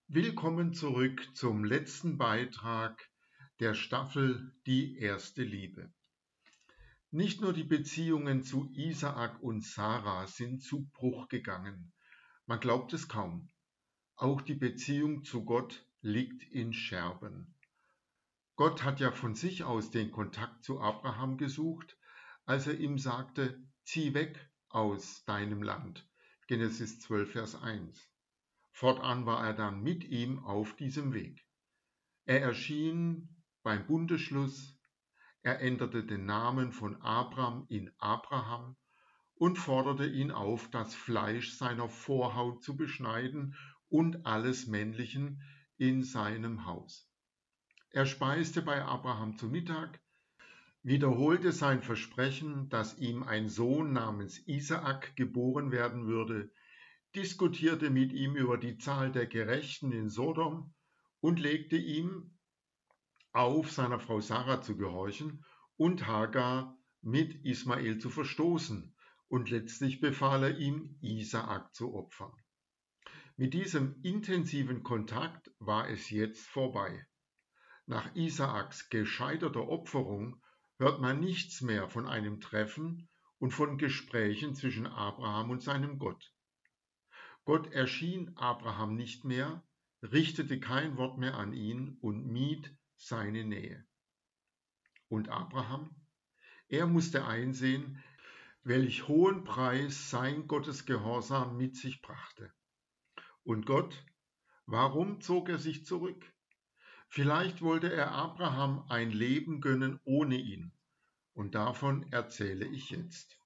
Willkommen zurück zum letzten Beitrag der Staffel Die erste Liebe. Nicht nur die Beziehungen zu Isaak und Sarah sind zu Bruch gegangen, man glaubt es kaum. Auch die Beziehung zu Gott liegt in Scherben. Gott hat ja von sich aus den Kontakt zu Abraham gesucht, als er ihm sagte, zieh weg aus deinem Land. Genesis 12, Vers 1. Fortan war er dann mit ihm auf diesem Weg. Er erschien beim Bundesschluss, er änderte den Namen von Abram in Abraham und forderte ihn auf, das Fleisch seiner Vorhaut zu beschneiden und alles Männlichen in seinem Haus. Er speiste bei Abraham zu Mittag, wiederholte sein Versprechen, dass ihm ein Sohn namens Isaak geboren werden würde, diskutierte mit ihm über die Zahl der Gerechten in Sodom und legte ihm auf, seiner Frau Sarah zu gehorchen und Hagar mit Ismael zu verstoßen, und letztlich befahl er ihm, Isaak zu opfern. Mit diesem intensiven Kontakt war es jetzt vorbei. Nach Isaaks gescheiterter Opferung hört man nichts mehr von einem Treffen und von Gesprächen zwischen Abraham und seinem Gott. Gott erschien Abraham nicht mehr, richtete kein Wort mehr an ihn und mied seine Nähe. Und Abraham? Er musste einsehen, welch hohen Preis sein Gottesgehorsam mit sich brachte. Und Gott? Warum zog er sich zurück? Vielleicht wollte er Abraham ein Leben gönnen ohne ihn. Und davon erzähle ich jetzt.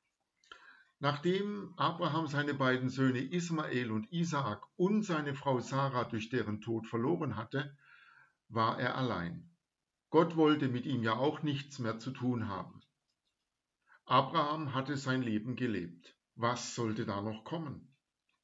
Nachdem Abraham seine beiden Söhne Ismael und Isaak und seine Frau Sarah durch deren Tod verloren hatte, war er allein. Gott wollte mit ihm ja auch nichts mehr zu tun haben. Abraham hatte sein Leben gelebt. Was sollte da noch kommen?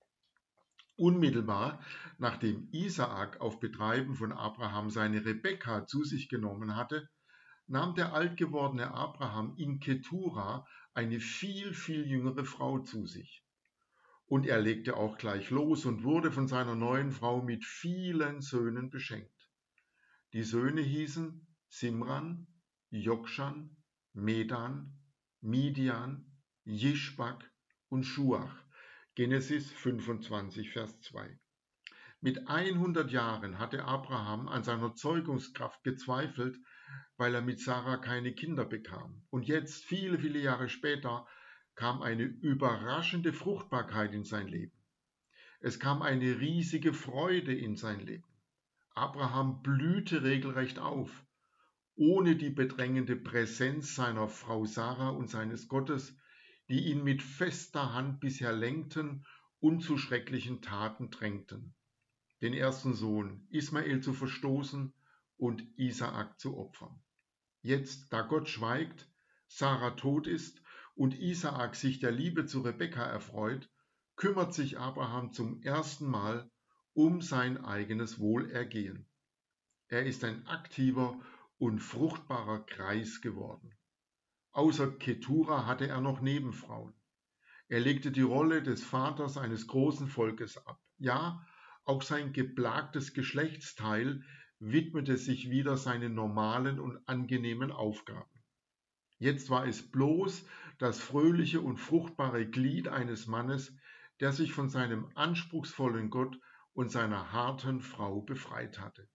Unmittelbar nachdem Isaak auf Betreiben von Abraham seine Rebekka zu sich genommen hatte, nahm der alt gewordene Abraham in Ketura eine viel jüngere Frau zu sich. Und er legte auch gleich los und wurde von seiner neuen Frau mit vielen Söhnen beschenkt. Die Söhne hießen Simran, Jokshan, Medan, Midian, Jischbak und Schuach. Genesis 25, Vers 2. Mit 100 Jahren hatte Abraham an seiner Zeugungskraft gezweifelt, weil er mit Sarah keine Kinder bekam. Und jetzt, viele Jahre später, kam eine überraschende Fruchtbarkeit in sein Leben. Es kam eine riesige Freude in sein Leben. Abraham blühte regelrecht auf, ohne die bedrängende Präsenz seiner Frau Sarah und seines Gottes, die ihn mit fester Hand bisher lenkten und zu schrecklichen Taten drängten, den ersten Sohn Ismael zu verstoßen und Isaak zu opfern. Jetzt, da Gott schweigt, Sarah tot ist und Isaak sich der Liebe zu Rebekka erfreut, kümmert sich Abraham zum ersten Mal um sein eigenes Wohlergehen. Er ist ein aktiver und fruchtbarer Kreis geworden. Außer Ketura hatte er noch Nebenfrauen. Er legte die Rolle des Vaters eines großen Volkes ab. Ja, auch sein geplagtes Geschlechtsteil widmete sich wieder seinen normalen und angenehmen Aufgaben. Jetzt war es bloß das fröhliche und fruchtbare Glied eines Mannes, der sich von seinem anspruchsvollen Gott und seiner harten Frau befreit hatte.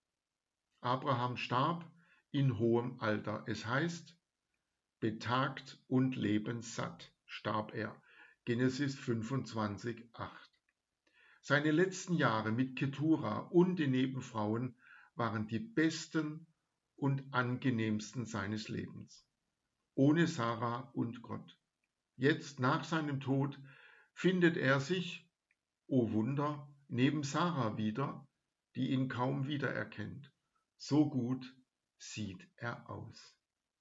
Abraham starb in hohem Alter. Es heißt, betagt und lebenssatt starb er. Genesis 25, 8. Seine letzten Jahre mit Ketura und den Nebenfrauen waren die besten und angenehmsten seines Lebens. Ohne Sarah und Gott. Jetzt, nach seinem Tod, findet er sich, o Wunder, neben Sarah wieder, die ihn kaum wiedererkennt. So gut sieht er aus.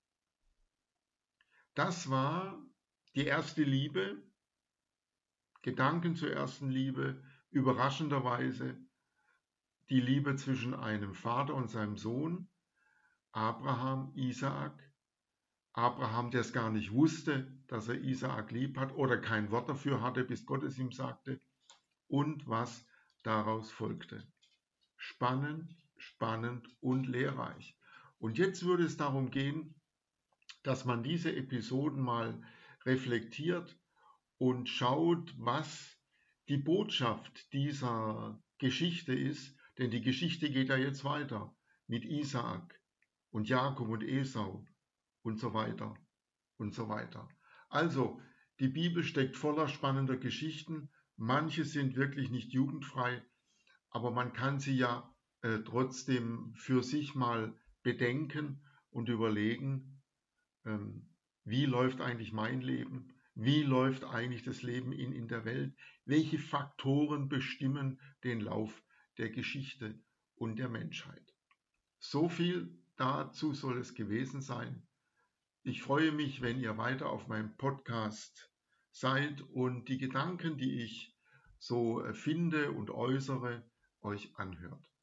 Das war die erste Liebe, Gedanken zur ersten Liebe, überraschenderweise die Liebe zwischen einem Vater und seinem Sohn, Abraham, Isaak. Abraham, der es gar nicht wusste, dass er Isaak lieb hat oder kein Wort dafür hatte, bis Gott es ihm sagte, und was daraus folgte. Spannend, spannend und lehrreich. Und jetzt würde es darum gehen, dass man diese Episoden mal reflektiert und schaut, was die Botschaft dieser Geschichte ist, denn die Geschichte geht ja jetzt weiter mit Isaak und Jakob und Esau und so weiter und so weiter. Also, die Bibel steckt voller spannender Geschichten. Manche sind wirklich nicht jugendfrei, aber man kann sie ja trotzdem für sich mal bedenken und überlegen, wie läuft eigentlich mein Leben? Wie läuft eigentlich das Leben in der Welt? Welche Faktoren bestimmen den Lauf der Geschichte und der Menschheit? So viel dazu soll es gewesen sein. Ich freue mich, wenn ihr weiter auf meinem Podcast seid und die Gedanken, die ich so finde und äußere, euch anhört.